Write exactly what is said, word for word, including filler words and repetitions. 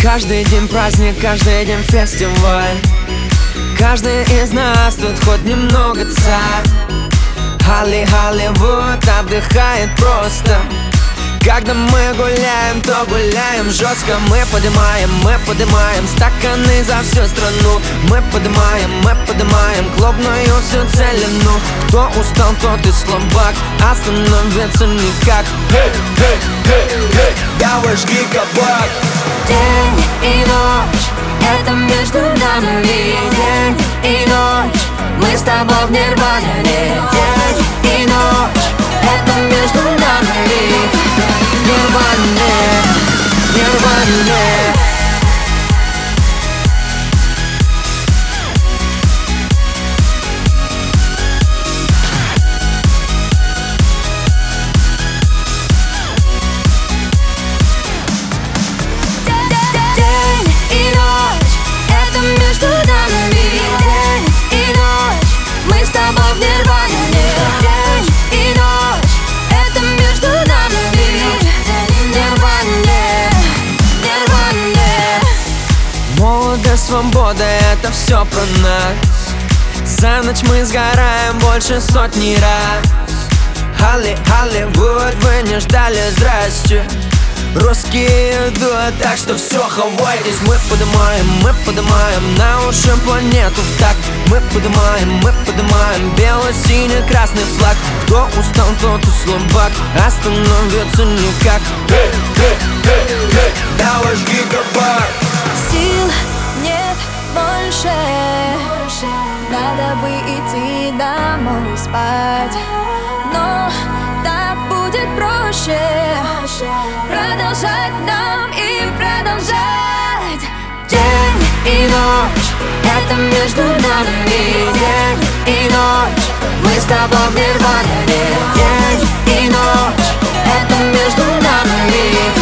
Каждый день праздник, каждый день фестиваль. Каждый из нас тут хоть немного царь. Холли, Холливуд отдыхает просто. Когда мы гуляем, то гуляем жестко. Мы поднимаем, мы поднимаем стаканы за всю страну. Мы поднимаем, мы поднимаем клубную всю целину. Кто устал, тот и слабак, остановиться никак. Hey, hey, hey, hey, давай жги кабак. День и ночь, это между нами. День и ночь, мы с тобой в нирване. День и ночь, это между нами. Нирване, нирване. День и ночь, это между нами. День и ночь, мы с тобой в нирване. День и ночь, это между нами. Нирване, нирване. Молодость, свобода, это все про нас. За ночь мы сгораем больше сотни раз. Холли, Холливуд, вы не ждали, здрасте. Русские идут, так что все, хавайтесь. Мы поднимаем, мы поднимаем на уши планету в такт. Мы поднимаем, мы поднимаем белый, синий, красный флаг. Кто устал, тот и слабак, остановиться никак. Hey, hey, hey, hey, давай жги кабак. Сил нет больше, надо бы идти домой спать. Но так будет проще продолжать нам и продолжать. День и ночь, это между нами. День и ночь, мы с тобой в нирване. День и ночь, это между нами.